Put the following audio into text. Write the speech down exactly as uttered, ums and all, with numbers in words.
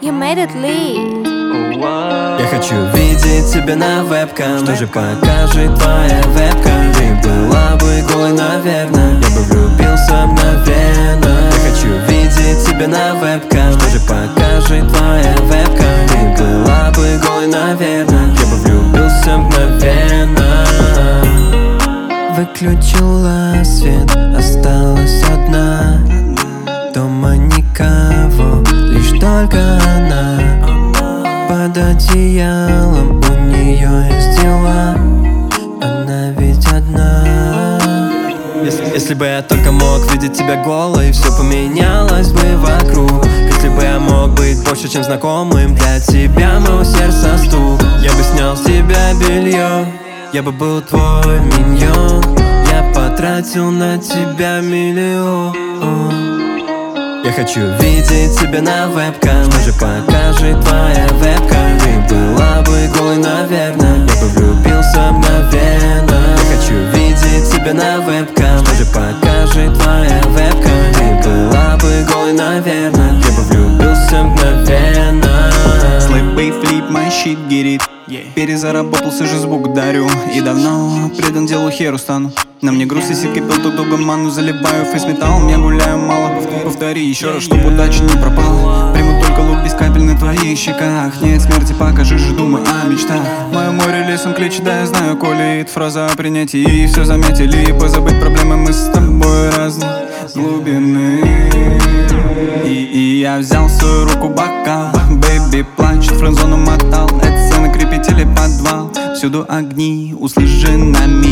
You made it lead. Я хочу видеть тебя на вебкам. Что же покажет твоя вебка? Ты была бы голой, наверное. Я бы влюбился мгновенно. Я хочу видеть тебя на вебкам. Что же покажет твоя вебка? Ты была бы голой, наверное. Я бы влюбился мгновенно. Выключила свет, осталась одна. Дома никого, лишь только она. Под одеялом у нее есть дела. Она ведь одна. Если, если бы я только мог видеть тебя голой, все поменялось бы вокруг. Если бы я мог быть больше, чем знакомым для тебя, моего сердца стук. Я бы снял с тебя белье, я бы был твой миньон. Я потратил на тебя миллион. Я хочу видеть тебя на вебкам. Что же покажет твоя вебка? Ты была бы голой, наверное. Я бы влюбился мгновенно. Я хочу видеть тебя на вебкам. Что же покажет твоя вебка? Ты была бы голой, наверное. Я бы влюбился мгновенно. Слэйбэй, флип, my shit, get it. Перезаработал, все же звук дарю. И давно предан делу, херу стану. На мне груз и ситки пил, так долго ману заливаю. Фейс металлом, я гуляю мало. Повтори еще раз, чтоб удача не пропала. Приму только лук без капель на твоих щеках. Нет смерти, покажи же, думай о мечтах. Мое море лесом кличет, да я знаю, коли это фраза о принятии. И все заметили, и позабыть проблемы, мы с тобой разной глубины. И, и я взял свою руку бокал. Бэйби плачет, френдзону мотал. Это сцена, крепители, подвал. Всюду огни, услышь же нами.